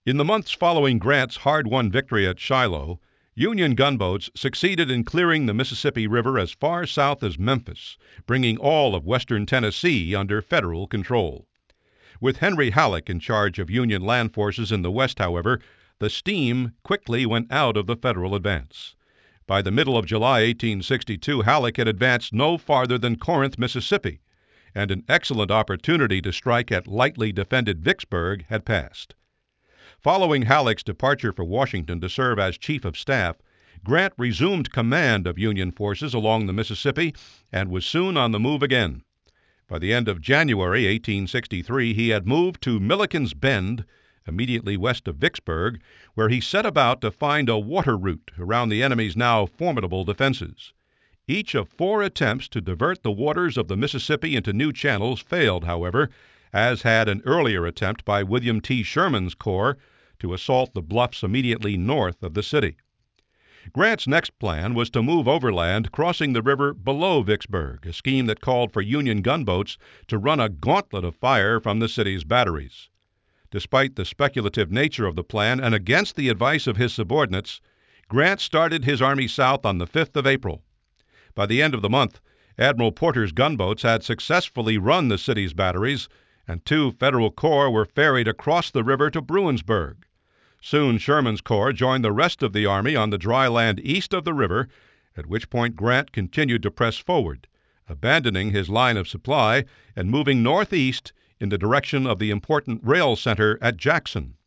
In the months following Grant's hard-won victory at Shiloh, Union gunboats succeeded in clearing the Mississippi River as far south as Memphis, bringing all of western Tennessee under Federal control. With Henry Halleck in charge of Union land forces in the west, however, the steam quickly went out of the Federal advance. By the middle of July 1862, Halleck had advanced no farther than Corinth, Mississippi, and an excellent opportunity to strike at lightly defended Vicksburg had passed. Following Halleck's departure for Washington to serve as Chief of Staff, Grant resumed command of Union forces along the Mississippi and was soon on the move again. By the end of January 1863, he had moved to Milliken's Bend, immediately west of Vicksburg, where he set about to find a water route around the enemy's now formidable defenses. Each of 4 attempts to divert the waters of the Mississippi into new channels failed, however, as had an earlier attempt by William T. Sherman's corps to assault the bluffs immediately north of the city. Grant's next plan was to move overland, crossing the river below Vicksburg, a scheme that called for Union gunboats to run a gauntlet of fire from the city's batteries. Despite the speculative nature of the plan and against the advice of his subordinates, Grant started his army south on the 5th of April. By the end of the month, Admiral Porter's gunboats had successfully run the city's batteries, and 2 Federal corps were ferried across the river to Bruinsburg. Soon Sherman's corps joined the rest of the army on the dry land east of the river, at which point Grant continued to press forward, abandoning his line of supply and moving northeast in the direction of the important rail center at Jackson.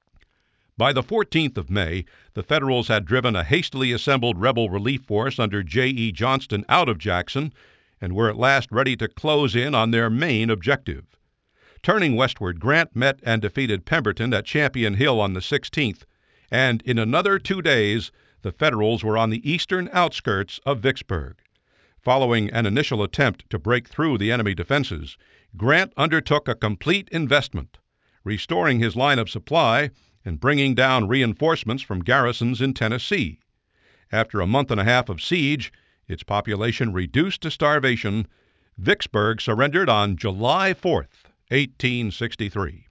By the 14th of May, the Federals had driven a hastily assembled rebel relief force under J.E. Johnston out of Jackson and were at last ready to close in on their main objective. Turning westward, Grant met and defeated Pemberton at Champion Hill on the 16th, and in another 2 days, the Federals were on the eastern outskirts of Vicksburg. Following an initial attempt to break through the enemy defenses, Grant undertook a complete investment, restoring his line of supply and bringing down reinforcements from garrisons in Tennessee. After a month and a half of siege, its population reduced to starvation, Vicksburg surrendered on July 4th, 1863.